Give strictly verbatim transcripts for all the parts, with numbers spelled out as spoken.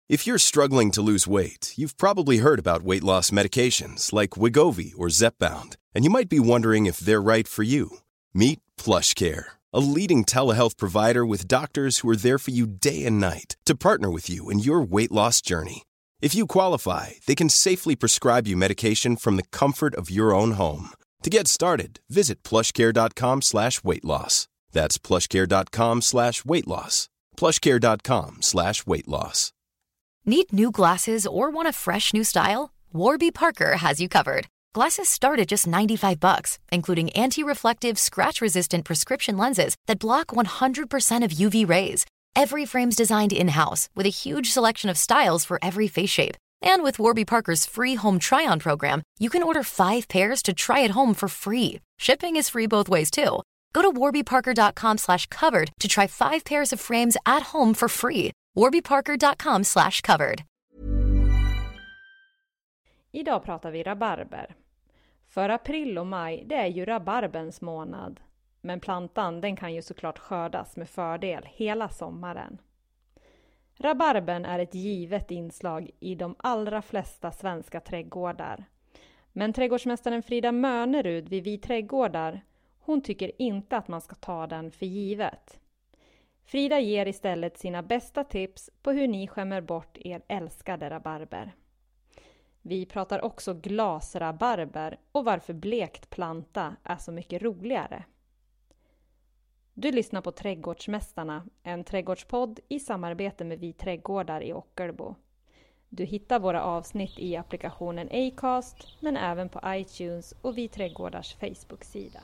If you're struggling to lose weight, you've probably heard about weight loss medications like Wegovy or Zepbound, and you might be wondering if they're right for you. Meet PlushCare, a leading telehealth provider with doctors who are there for you day and night to partner with you in your weight loss journey. If you qualify, they can safely prescribe you medication from the comfort of your own home. To get started, visit plushcare.com slash weight loss. That's plushcare.com slash weight loss. plushcare.com slash weight loss. Need new glasses or want a fresh new style? Warby Parker has you covered. Glasses start at just ninety-five bucks, including anti-reflective, scratch-resistant prescription lenses that block one hundred percent of U V rays. Every frame's designed in-house with a huge selection of styles for every face shape. And with Warby Parker's free home try-on program, you can order five pairs to try at home for free. Shipping is free both ways, too. Go to warbyparker.com slash covered to try five pairs of frames at home for free. warbyparker.com slash covered. Idag pratar vi rabarber. För april och maj, det är ju rabarbens månad. Men plantan, den kan ju såklart skördas med fördel hela sommaren. Rabarbern är ett givet inslag i de allra flesta svenska trädgårdar. Men trädgårdsmästaren Frida Mönerud vid Vi Trädgårdar, hon tycker inte att man ska ta den för givet. Frida ger istället sina bästa tips på hur ni skämmer bort er älskade rabarber. Vi pratar också glasrabarber och varför blekt planta är så mycket roligare. Du lyssnar på Trädgårdsmästarna, en trädgårdspodd i samarbete med Vi Trädgårdar i Ockelbo. Du hittar våra avsnitt i applikationen Acast, men även på iTunes och Vi Trädgårdars Facebook-sida.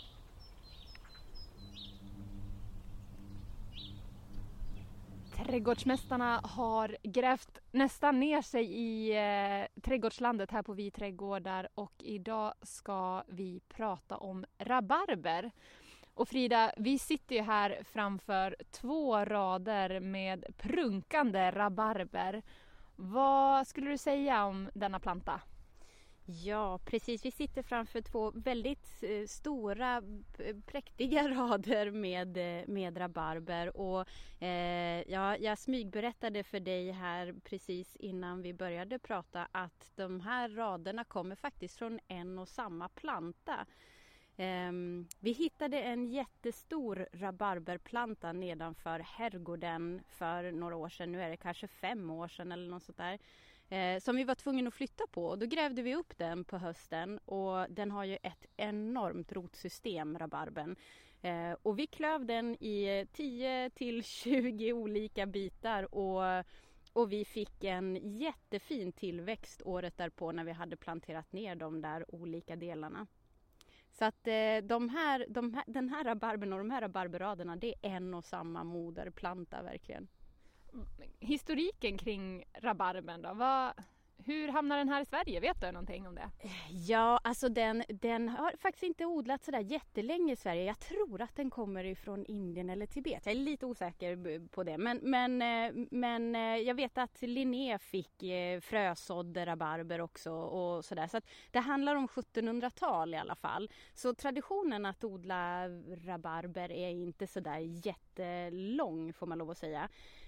Trädgårdsmästarna har grävt nästan ner sig i eh, trädgårdslandet här på Vi Trädgårdar, och idag ska vi prata om rabarber. Och Frida, vi sitter ju här framför två rader med prunkande rabarber. Vad skulle du säga om denna planta? Ja, precis. Vi sitter framför två väldigt eh, stora, präktiga rader med, med rabarber. Och eh, ja, jag smygberättade för dig här precis innan vi började prata att de här raderna kommer faktiskt från en och samma planta. Um, vi hittade en jättestor rabarberplanta nedanför herrgården för några år sedan. Nu är det kanske fem år sedan eller något sånt där. Eh, som vi var tvungna att flytta på. Och då grävde vi upp den på hösten. Och den har ju ett enormt rotsystem, rabarben. Eh, och vi klöv den i tio till tjugo olika bitar. Och, och vi fick en jättefin tillväxt året därpå när vi hade planterat ner de där olika delarna. Så att eh, de här, de här, den här rabarben och de här rabarberraderna, det är en och samma moderplanta verkligen. Historiken kring rabarben då, vad, hur hamnar den här i Sverige? Vet du någonting om det? Ja, alltså den, den har faktiskt inte odlats sådär jättelänge i Sverige. Jag tror att den kommer ifrån Indien eller Tibet. Jag är lite osäker på det. Men, men, men jag vet att Linné fick frösådd rabarber också och sådär. Så att det handlar om sjuttonhundratal i alla fall. Så traditionen att odla rabarber är inte sådär jättelång, får man lov att säga.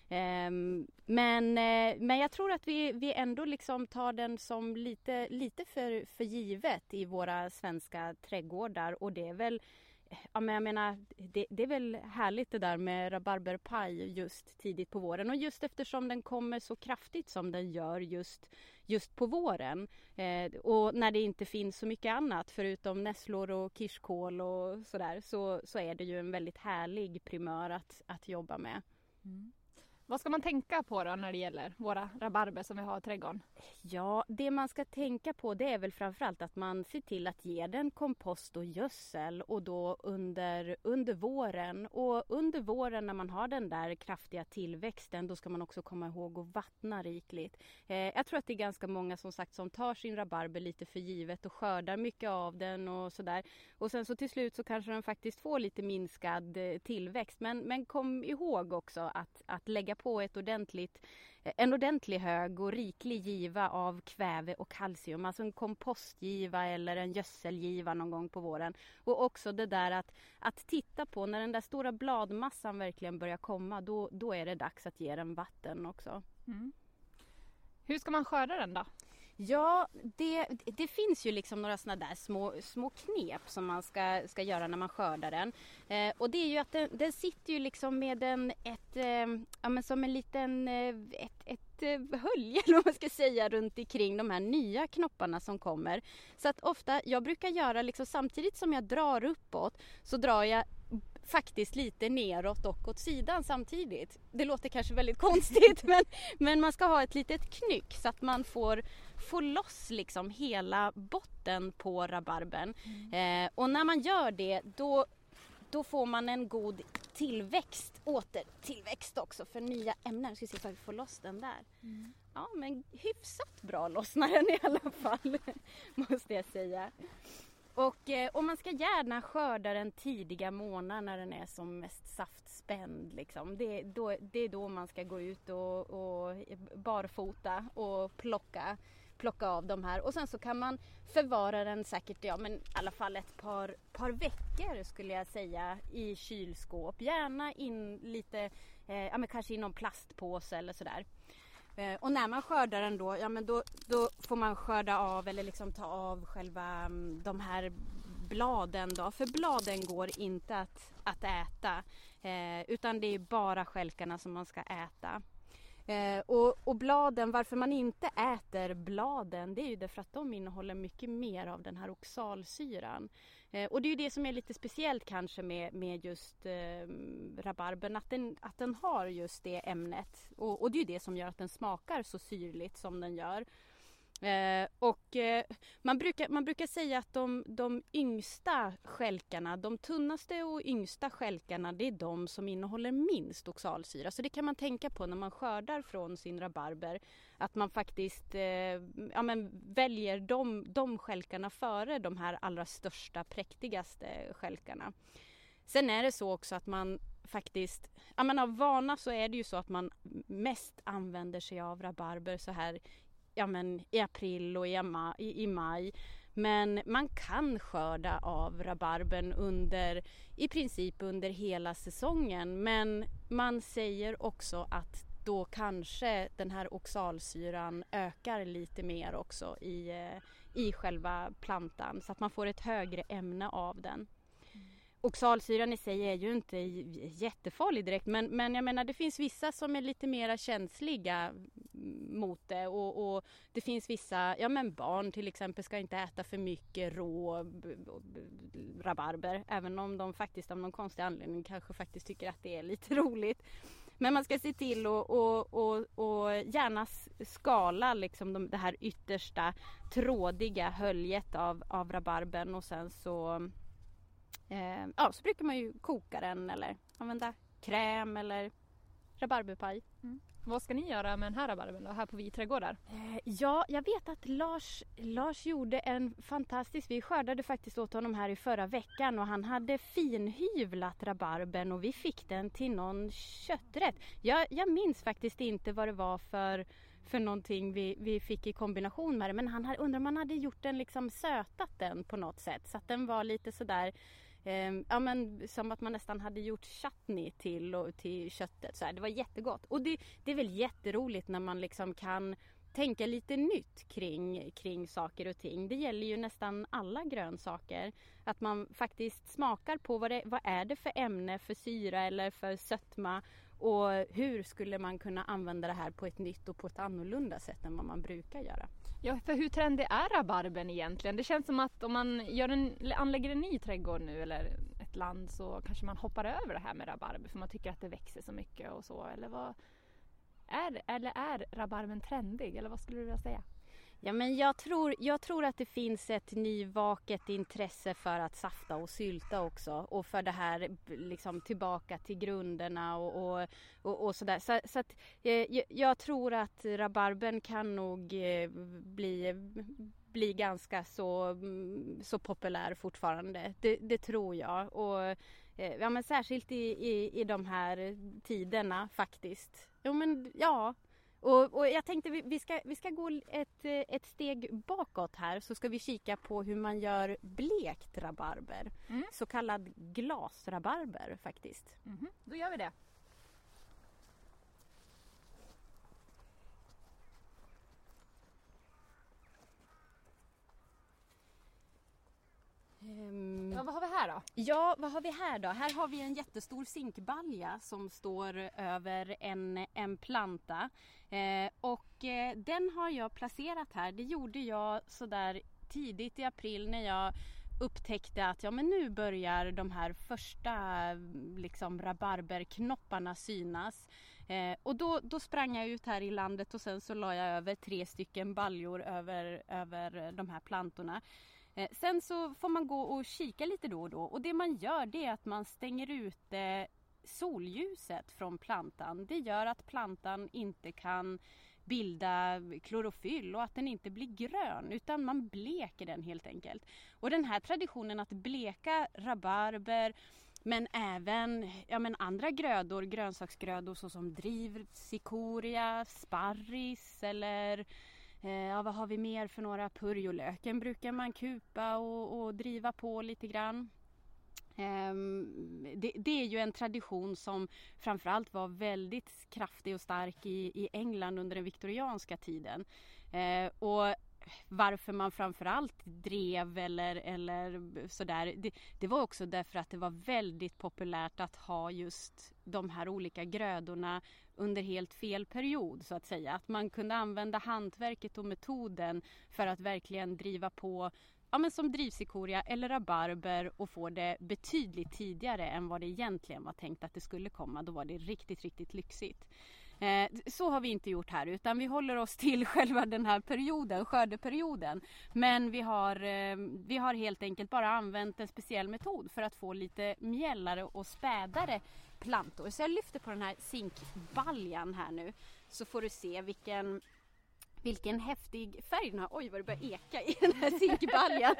Um, men, uh, men jag tror att vi, vi ändå liksom tar den som lite, lite för, för givet i våra svenska trädgårdar, och det är väl, ja, men jag menar, det, det är väl härligt det där med rabarberpaj just tidigt på våren, och just eftersom den kommer så kraftigt som den gör just, just på våren uh, och när det inte finns så mycket annat förutom nässlor och kirskål och sådär, så, så är det ju en väldigt härlig primör att, att jobba med. Mm. Vad ska man tänka på då när det gäller våra rabarber som vi har i trädgården? Ja, det man ska tänka på, det är väl framförallt att man ser till att ge den kompost och gödsel, och då under, under våren. Och under våren när man har den där kraftiga tillväxten, då ska man också komma ihåg att vattna rikligt. Eh, jag tror att det är ganska många som sagt som tar sin rabarber lite för givet och skördar mycket av den och sådär. Och sen så till slut så kanske den faktiskt får lite minskad eh, tillväxt. Men, men kom ihåg också att, att lägga på ett ordentligt, en ordentlig hög och riklig giva av kväve och kalcium, alltså en kompostgiva eller en gödselgiva någon gång på våren. Och också det där att, att titta på när den där stora bladmassan verkligen börjar komma, då, då är det dags att ge den vatten också. Mm. Hur ska man skörda den då? Ja, det, det finns ju liksom några såna där små, små knep som man ska, ska göra när man skördar den. Eh, och det är ju att den, den sitter ju liksom med en, ett, eh, ja, men som en liten eh, ett, ett eh, hölje eller vad man ska säga runt omkring de här nya knopparna som kommer. Så att ofta, jag brukar göra liksom samtidigt som jag drar uppåt så drar jag faktiskt lite neråt och åt sidan samtidigt. Det låter kanske väldigt konstigt men, men man ska ha ett litet knyck så att man får, får loss liksom hela botten på rabarben. Mm. Eh, och när man gör det då, då får man en god tillväxt, återtillväxt också för nya ämnen. Jag ska se om vi får loss den där. Mm. Ja, men hyfsat bra lossnar den i alla fall måste jag säga. Och, och man ska gärna skörda den tidiga månaden när den är som mest saftspänd. Liksom. Det, då, det är då man ska gå ut och, och barfota och plocka, plocka av de här. Och sen så kan man förvara den säkert, ja men i alla fall ett par, par veckor skulle jag säga i kylskåp. Gärna in lite, eh, ja men kanske i någon plastpåse eller sådär. Och när man skördar den då, ja men då, då får man skörda av eller liksom ta av själva de här bladen då. För bladen går inte att, att äta eh, utan det är bara stjälkarna som man ska äta. Eh, och, och bladen, varför man inte äter bladen, det är ju därför att de innehåller mycket mer av den här oxalsyran. Eh, och det är ju det som är lite speciellt kanske med, med just eh, rabarbern, att den, att den har just det ämnet. Och, och det är ju det som gör att den smakar så syrligt som den gör. Eh, och eh, man, brukar, man brukar säga att de, de yngsta stjälkarna, de tunnaste och yngsta stjälkarna, det är de som innehåller minst oxalsyra. Så det kan man tänka på när man skördar från sin rabarber, att man faktiskt eh, ja, men väljer de, de stjälkarna före de här allra största, präktigaste stjälkarna. Sen är det så också att man faktiskt, ja men av vana så är det ju så att man mest använder sig av rabarber så här ja, men i april och i, ma- i, i maj. Men man kan skörda av rabarbern under, i princip under hela säsongen. Men man säger också att då kanske den här oxalsyran ökar lite mer också i, i själva plantan. Så att man får ett högre ämne av den. Oxalsyran i sig är ju inte jättefarlig direkt, men, men jag menar det finns vissa som är lite mer känsliga mot det och, och det finns vissa, ja men barn till exempel ska inte äta för mycket rå rabarber, även om de faktiskt av någon konstig anledning kanske faktiskt tycker att det är lite roligt. Men man ska se till att och, och, och gärna skala liksom de, det här yttersta trådiga höljet av, av rabarbern och sen så Eh, ja, så brukar man ju koka den eller använda kräm eller rabarberpaj. Mm. Vad ska ni göra med den här rabarbern då, här på Viträdgårdar? Eh, ja, jag vet att Lars, Lars gjorde en fantastisk, vi skördade faktiskt åt honom här i förra veckan och han hade finhyvlat rabarbern och vi fick den till någon kötträtt. Jag, jag minns faktiskt inte vad det var för för någonting vi, vi fick i kombination med det, men han hade, undrar om han hade gjort den liksom sötat den på något sätt så att den var lite sådär eh, ja men som att man nästan hade gjort chutney till, och, till köttet så här. Det var jättegott och det, det är väl jätteroligt när man liksom kan tänka lite nytt kring, kring saker och ting. Det gäller ju nästan alla grönsaker. Att man faktiskt smakar på vad, det, vad är det för ämne, för syra eller för sötma. Och hur skulle man kunna använda det här på ett nytt och på ett annorlunda sätt än vad man brukar göra. Ja, för hur trendig är rabarbern egentligen? Det känns som att om man gör en, anlägger en ny trädgård nu eller ett land så kanske man hoppar över det här med rabarber för man tycker att det växer så mycket och så. Eller vad är, eller är rabarbern trendig? Eller vad skulle du vilja säga? Ja, men jag tror, jag tror att det finns ett nyvaket intresse för att safta och sylta också. Och för det här liksom tillbaka till grunderna och, och, och, och sådär. Så, så att, eh, jag tror att rabarbern kan nog eh, bli, bli ganska så, så populär fortfarande. Det, det tror jag. Och, eh, ja, men särskilt i, i, i de här tiderna faktiskt. Jo, men ja... Och, och jag tänkte vi, vi, ska, vi ska gå ett, ett steg bakåt här så ska vi kika på hur man gör blekt rabarber. Mm. Så kallad glasrabarber faktiskt. Mm-hmm. Då gör vi det. Ja, vad har vi här då? Här har vi en jättestor zinkbalja som står över en, en planta. Eh, och eh, den har jag placerat här. Det gjorde jag sådär tidigt i april när jag upptäckte att ja, men nu börjar de här första liksom, rabarberknopparna synas. Eh, och då, då sprang jag ut här i landet och sen så la jag över tre stycken baljor över, över de här plantorna. Eh, sen så får man gå och kika lite då och då. Och det man gör det är att man stänger ut eh, solljuset från plantan. Det gör att plantan inte kan bilda klorofyll och att den inte blir grön utan man bleker den helt enkelt. Och den här traditionen att bleka rabarber men även ja, men andra grödor, grönsaksgrödor såsom drivsikoria, sparris eller eh, ja, vad har vi mer för några, purjolöken brukar man kupa och, och driva på lite grann. Um, det, det är ju en tradition som framförallt var väldigt kraftig och stark i, i England under den viktorianska tiden. Uh, och varför man framförallt drev eller, eller sådär, det, det var också därför att det var väldigt populärt att ha just de här olika grödorna under helt fel period så att säga. Att man kunde använda hantverket och metoden för att verkligen driva på ja, men som drivsikoria eller rabarber och få det betydligt tidigare än vad det egentligen var tänkt att det skulle komma. Då var det riktigt, riktigt lyxigt. Eh, så har vi inte gjort här utan vi håller oss till själva den här perioden, skördeperioden. Men vi har, eh, vi har helt enkelt bara använt en speciell metod för att få lite mjällare och spädare plantor. Så jag lyfter på den här zinkbaljan här nu så får du se vilken... Vilken häftig färg den har. Oj vad det börjar eka i den här zinkbaljan.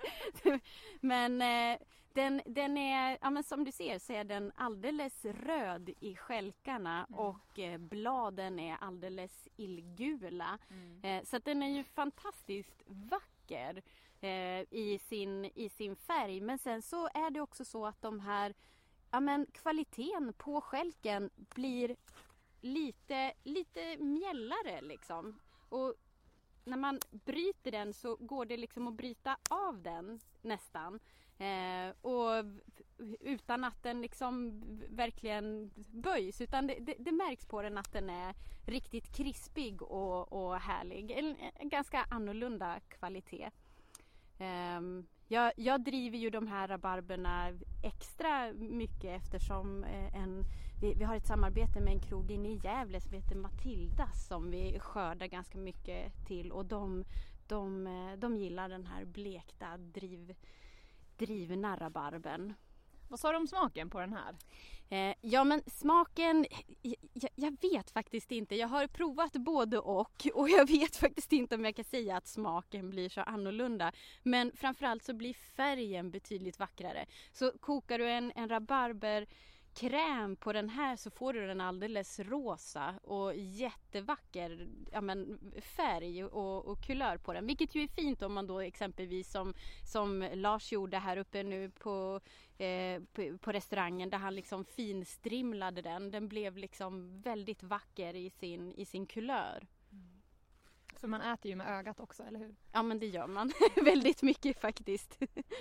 men eh, den, den är, ja men som du ser så är den alldeles röd i skälkarna mm. och eh, bladen är alldeles illgula. Mm. Eh, så att den är ju fantastiskt vacker eh, i, sin, i sin färg. Men sen så är det också så att de här, ja men kvaliteten på skälken blir lite, lite mjällare liksom. Och när man bryter den så går det liksom att bryta av den nästan. Eh, och utan att den liksom verkligen böjs. Utan det, det, det märks på den att den är riktigt krispig och, och härlig. En, en ganska annorlunda kvalitet. Eh, jag, jag driver ju de här rabarberna extra mycket eftersom eh, en... Vi, vi har ett samarbete med en krog inne i Gävle som heter Matildas som vi skördar ganska mycket till och de, de, de gillar den här blekta driv, drivna rabarben. Vad sa du om smaken på den här? Eh, ja men smaken, jag, jag vet faktiskt inte. Jag har provat både och och jag vet faktiskt inte om jag kan säga att smaken blir så annorlunda. Men framförallt så blir färgen betydligt vackrare. Så kokar du en, en rabarber kräm på den här så får du den alldeles rosa och jättevacker ja men, färg och, och kulör på den. Vilket ju är fint om man då exempelvis som, som Lars gjorde här uppe nu på, eh, på, på restaurangen där han liksom finstrimlade den. Den blev liksom väldigt vacker i sin, i sin kulör. Mm. För man äter ju med ögat också, eller hur? Ja men det gör man. Väldigt mycket faktiskt.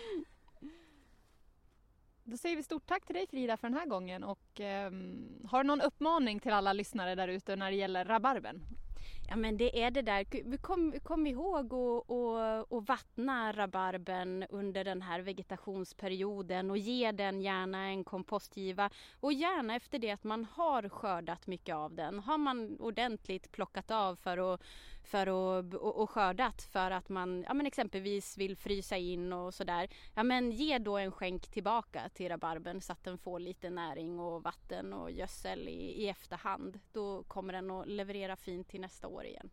Då säger vi stort tack till dig Frida för den här gången och eh, har du någon uppmaning till alla lyssnare där ute när det gäller rabarben? Ja men det är det där, kom, kom ihåg och, och, och vattna rabarben under den här vegetationsperioden och ge den gärna en kompostgiva och gärna efter det att man har skördat mycket av den. Har man ordentligt plockat av för att, för att, och, och skördat för att man ja, men exempelvis vill frysa in och sådär. Ja men ge då en skänk tillbaka till rabarben så att den får lite näring och vatten och gödsel i, i efterhand. Då kommer den att leverera fint till nästa år igen.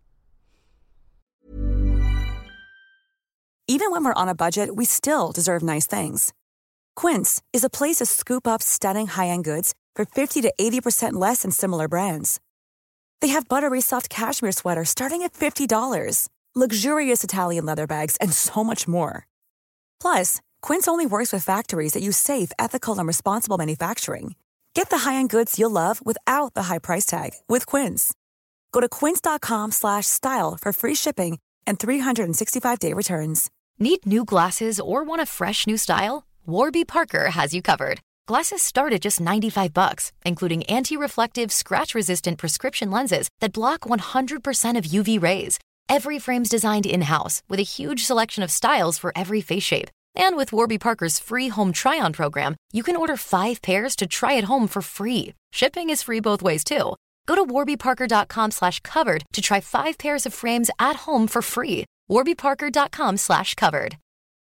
Even when we're on a budget, we still deserve nice things. Quince is a place to scoop up stunning high-end goods for fifty to eighty percent less than similar brands. They have buttery soft cashmere sweaters starting at fifty dollars, luxurious Italian leather bags, and so much more. Plus, Quince only works with factories that use safe, ethical, and responsible manufacturing. Get the high-end goods you'll love without the high price tag with Quince. Go to quince.com slash style for free shipping and three hundred sixty-five day returns. Need new glasses or want a fresh new style? Warby Parker has you covered. Glasses start at just ninety-five bucks, including anti-reflective, scratch-resistant prescription lenses that block one hundred percent of U V rays. Every frame's designed in-house with a huge selection of styles for every face shape. And with Warby Parker's free home try-on program, you can order five pairs to try at home for free. Shipping is free both ways, too. Go to warbyparker.com slash covered to try five pairs of frames at home for free. warbyparker.com slash covered.